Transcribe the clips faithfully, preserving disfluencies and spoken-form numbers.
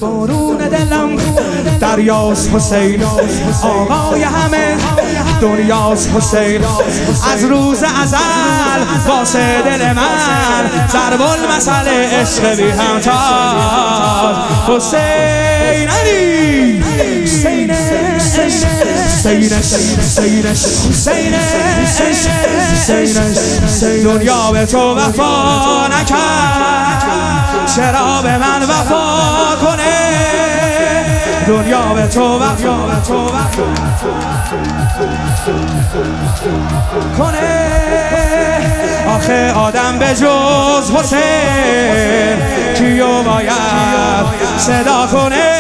بارون دلم دریاز حسین، آقای همه دنیاز حسین. از روز ازل واسه دل من ضرب المثل عشق بی همتاز حسین علی حسین حسینش حسینش حسینش. دنیا به تو وفا نکرد، چرا به من وفا کنه؟ دنیا به تو وفا کنه. آخه آدم به جز حسین کیو باید صدا کنه؟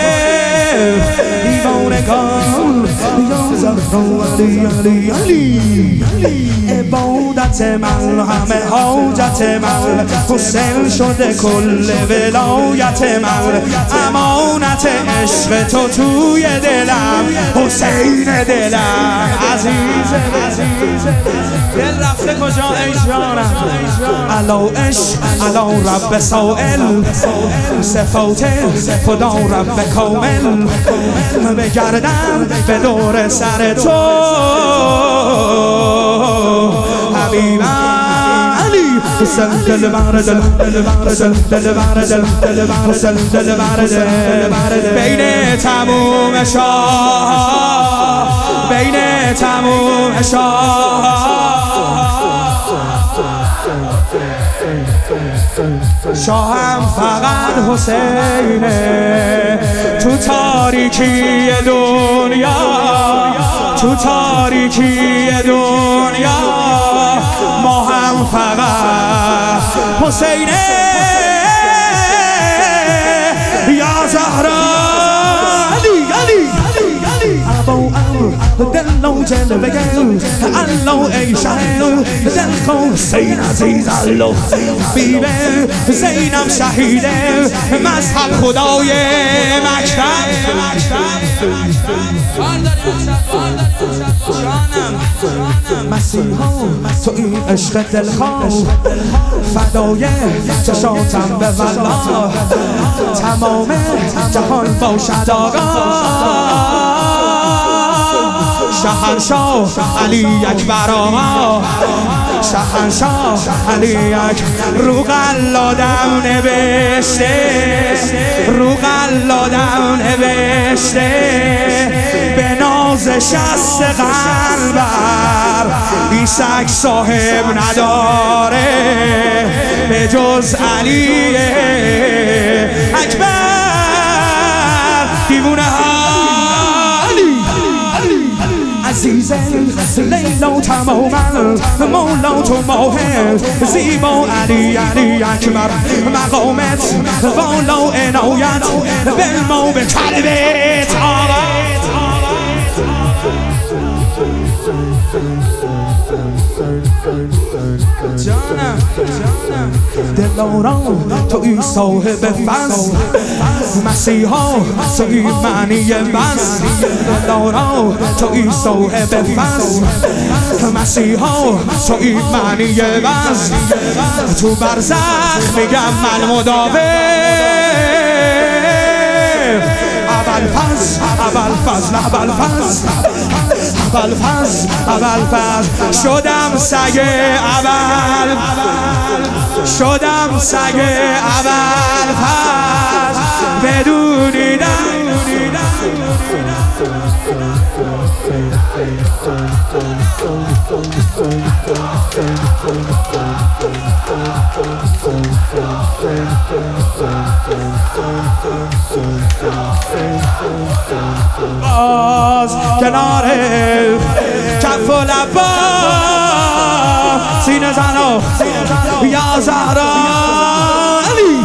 دیوانگان یا زهرا علی علی علی عبادت من همه حاجت من، حسین شده کل ولایت من، امانت عشق تو توی دلم، حسین دلم عزیز عزیز. دل رفته کجا ای جانم؟ علا عشق علا رب سائل، صفات خدا رب کامل، بگردم به دور سر تو حبیبم علی حسین. دل بر دل دل بر دل دل بر دل دل بر دل دل بر دل بین تموم شاه، بین تموم شاه شاهم فقط حسینه. تو تاریکی دنیا، تو تاریکی دنیا ما هم فقط حسینه. یا زهرا علی علی ابو امر دل و جلوه الله ای شهر دل خون حسین عزیز الله بیبه زینب شهیده مذهب خدای مکتب. مسیحا تو این عشق دلخواه فدای چشاتم به والله، تمام جهان باشد آقا. شهنشاه علی اکبر آقا، شهنشاه علی اکبر. رو قلادم نوشته، رو قلادم نوشته به ناز شست قلبم، این سگ صاحب نداره به جز علی اکبر. دیوونه عزیزه لیلا و تمامن مولا تو ماهر زیبا علی علی اکبر. مقامت والا و عنایت بلما به قلبت آقا. جانم دلارام توی صاحب فضل، مسیحا توی معنی بس. دلارام توی صاحب فضل، مسیحا توی معنی بس. تو برزخ میگم من مداوم، اول فضل اول فضل اول فضل اول فضل اول فضل. شدم سگ اول، شدم سگ اول فضل بدونیدم. باز کنار کف و لبا سینه زنو یا زهرا علی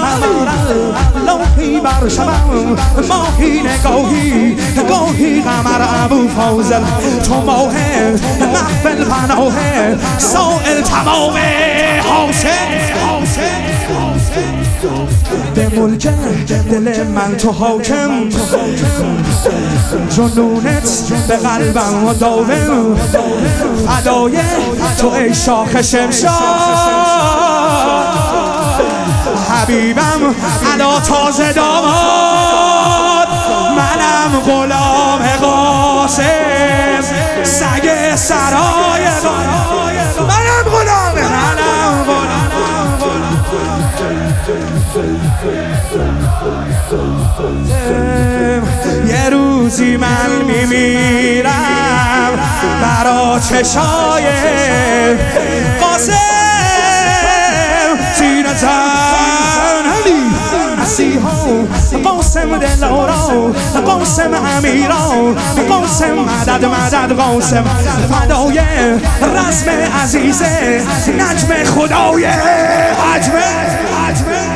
لوحی بر شبم ماهی نگاهی گاهی قمر ابو فاضل تو ماه محفل پناه سائل تمام حاصل به ملک دل من تو حاکم، جنونت به قلبم مداوم، فدای تو ای شاخ شمشاد حبیبم علا تازه داماد، منم غلام قاسم سگ سرای قاسم، منم غلام منم غلام یه روزی من میمیرم برا چشای قاسم سینه زن علی مسیحا قاسم دلارا قاسم امیرا قاسم مدد مدد قاسم فدای رسم عزیزه نجم خدای عجمه عجمه